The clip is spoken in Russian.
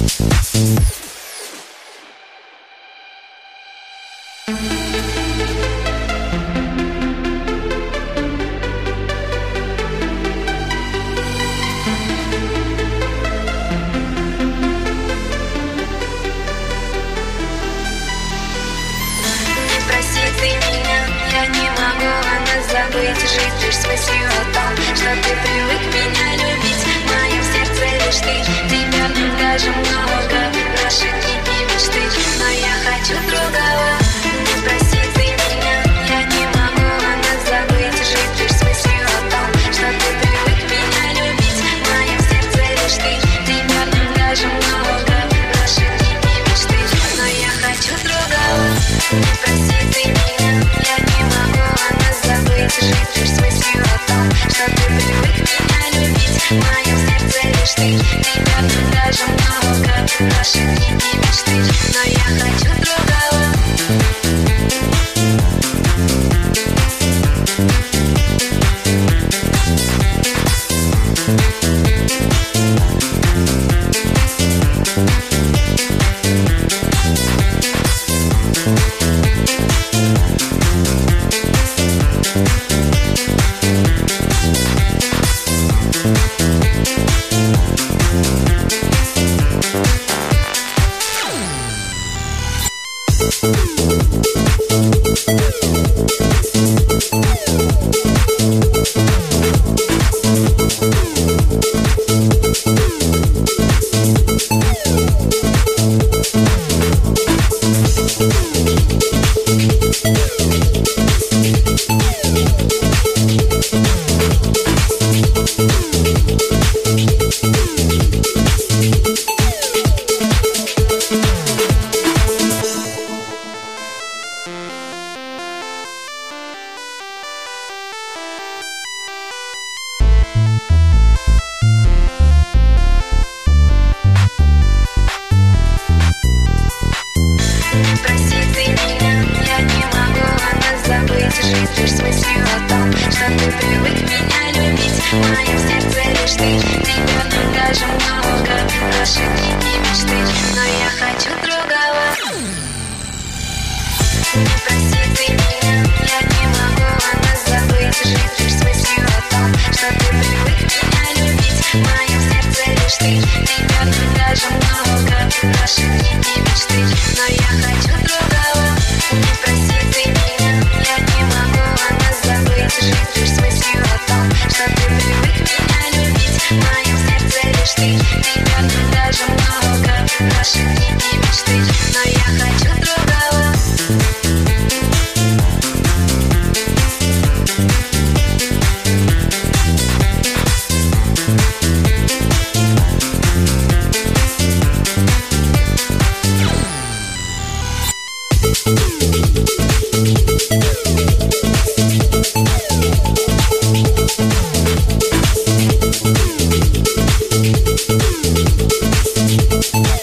Жить лишь с мыслью о том, что ты привык меня любить. В моем сердце лишь ты, тебя даже много. Наши дни и мечты, но я хочу другого. Не спроси ты меня, я не могу о нас забыть. Жить лишь с мыслью о том, что ты привык меня любить. В моем сердце лишь ты, тебя даже много. Наши дни и мечты, но я хочу другого. Не спроси ты меня, я не могу о нас забыть. Жить лишь с мыслью о том, что ты привык меня любить. В моем сердце лишь ты, тебя даже много. Наши дни и мечты, но я хочу другого. Жить лишь с мыслью о том, что ты привык меня любить. В моем сердце лишь ты, тебя даже много. Наши дни и мечты, но я хочу другого. Не спроси ты меня, я не могу о нас забыть. Жить лишь с мыслью о том, что ты привык меня любить. В моем сердце лишь ты, тебя даже много. Наши дни и мечты, но я хочу другого. Не спроси ты меня, я не могу о нас забыть. Жить лишь с мыслью о том, что ты привык меня любить. В моем сердце лишь ты, тебя даже много. Наши дни и мечты, но я хочу другого. We'll be right back.